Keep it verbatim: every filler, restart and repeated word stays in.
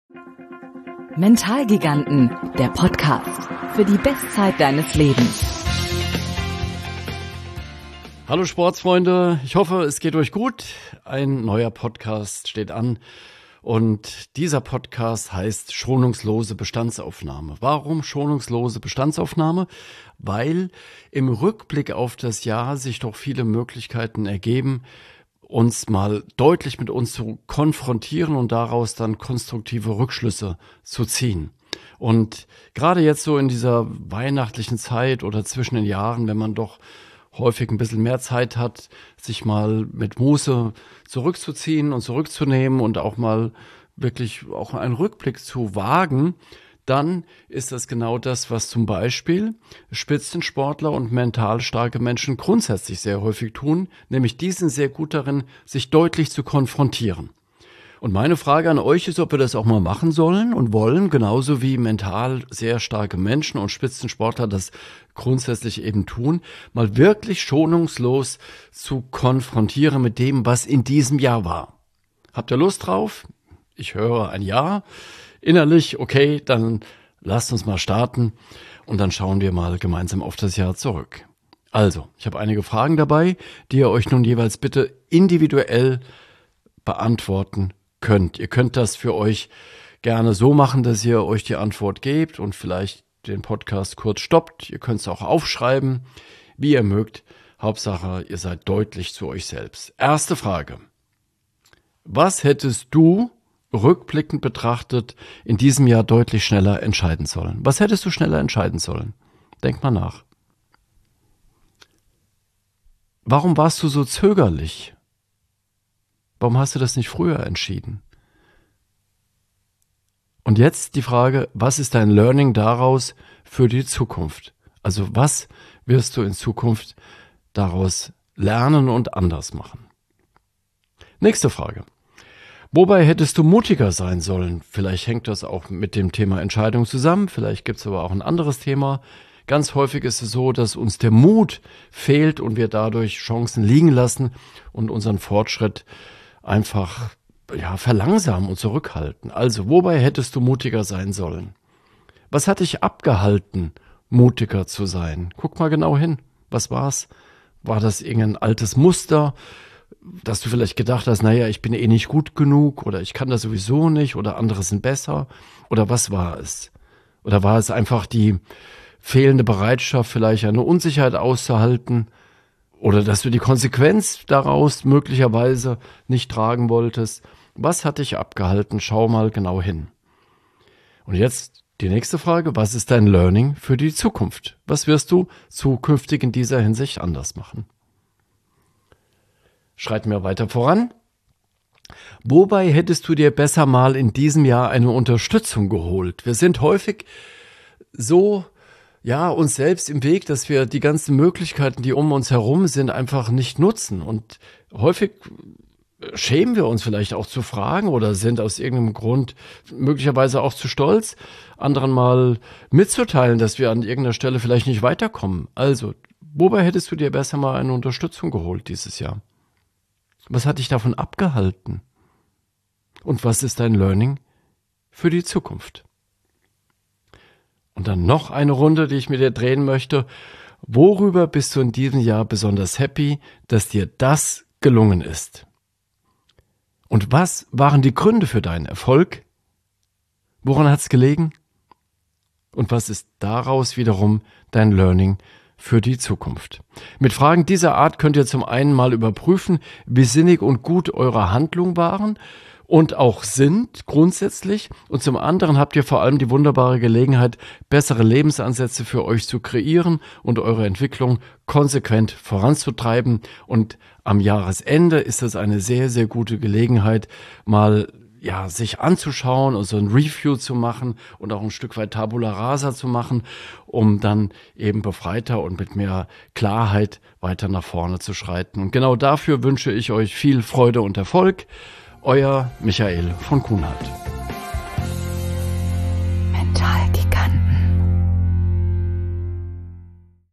Mentalgiganten, der Podcast für die Bestzeit deines Lebens. Hallo Sportsfreunde, ich hoffe, es geht euch gut. Ein neuer Podcast steht an und dieser Podcast heißt schonungslose Bestandsaufnahme. Warum schonungslose Bestandsaufnahme? Weil im Rückblick auf das Jahr sich doch viele Möglichkeiten ergeben, uns mal deutlich mit uns zu konfrontieren und daraus dann konstruktive Rückschlüsse zu ziehen. Und gerade jetzt so in dieser weihnachtlichen Zeit oder zwischen den Jahren, wenn man doch häufig ein bisschen mehr Zeit hat, sich mal mit Muße zurückzuziehen und zurückzunehmen und auch mal wirklich auch einen Rückblick zu wagen, dann ist das genau das, was zum Beispiel Spitzensportler und mental starke Menschen grundsätzlich sehr häufig tun, nämlich die sind sehr gut darin, sich deutlich zu konfrontieren. Und meine Frage an euch ist, ob wir das auch mal machen sollen und wollen, genauso wie mental sehr starke Menschen und Spitzensportler das grundsätzlich eben tun, mal wirklich schonungslos zu konfrontieren mit dem, was in diesem Jahr war. Habt ihr Lust drauf? Ich höre ein Ja. Innerlich, okay, dann lasst uns mal starten und dann schauen wir mal gemeinsam auf das Jahr zurück. Also, ich habe einige Fragen dabei, die ihr euch nun jeweils bitte individuell beantworten könnt. Ihr könnt das für euch gerne so machen, dass ihr euch die Antwort gebt und vielleicht den Podcast kurz stoppt. Ihr könnt es auch aufschreiben, wie ihr mögt. Hauptsache, ihr seid deutlich zu euch selbst. Erste Frage. Was hättest du rückblickend betrachtet in diesem Jahr deutlich schneller entscheiden sollen? Was hättest du schneller entscheiden sollen? Denk mal nach. Warum warst du so zögerlich? Warum hast du das nicht früher entschieden? Und jetzt die Frage, was ist dein Learning daraus für die Zukunft? Also was wirst du in Zukunft daraus lernen und anders machen? Nächste Frage. Wobei hättest du mutiger sein sollen? Vielleicht hängt das auch mit dem Thema Entscheidung zusammen, vielleicht gibt es aber auch ein anderes Thema. Ganz häufig ist es so, dass uns der Mut fehlt und wir dadurch Chancen liegen lassen und unseren Fortschritt einfach ja, verlangsamen und zurückhalten. Also, wobei hättest du mutiger sein sollen? Was hat dich abgehalten, mutiger zu sein? Guck mal genau hin. Was war's? War das irgendein altes Muster, dass du vielleicht gedacht hast, naja, ich bin eh nicht gut genug oder ich kann das sowieso nicht oder andere sind besser? Oder was war es? Oder war es einfach die fehlende Bereitschaft, vielleicht eine Unsicherheit auszuhalten? Oder dass du die Konsequenz daraus möglicherweise nicht tragen wolltest? Was hat dich abgehalten? Schau mal genau hin. Und jetzt die nächste Frage. Was ist dein Learning für die Zukunft? Was wirst du zukünftig in dieser Hinsicht anders machen? Schreiten wir weiter voran. Wobei hättest du dir besser mal in diesem Jahr eine Unterstützung geholt? Wir sind häufig so ja, uns selbst im Weg, dass wir die ganzen Möglichkeiten, die um uns herum sind, einfach nicht nutzen. Und häufig schämen wir uns vielleicht auch zu fragen oder sind aus irgendeinem Grund möglicherweise auch zu stolz, anderen mal mitzuteilen, dass wir an irgendeiner Stelle vielleicht nicht weiterkommen. Also, wobei hättest du dir besser mal eine Unterstützung geholt dieses Jahr? Was hat dich davon abgehalten? Und was ist dein Learning für die Zukunft? Und dann noch eine Runde, die ich mit dir drehen möchte. Worüber bist du in diesem Jahr besonders happy, dass dir das gelungen ist? Und was waren die Gründe für deinen Erfolg? Woran hat es gelegen? Und was ist daraus wiederum dein Learning für die Zukunft? Mit Fragen dieser Art könnt ihr zum einen mal überprüfen, wie sinnig und gut eure Handlungen waren und auch sind grundsätzlich. Und zum anderen habt ihr vor allem die wunderbare Gelegenheit, bessere Lebensansätze für euch zu kreieren und eure Entwicklung konsequent voranzutreiben. Und am Jahresende ist das eine sehr, sehr gute Gelegenheit, mal ja, sich anzuschauen und so ein Review zu machen und auch ein Stück weit Tabula Rasa zu machen, um dann eben befreiter und mit mehr Klarheit weiter nach vorne zu schreiten. Und genau dafür wünsche ich euch viel Freude und Erfolg. Euer Michael von Kuhnert. Mental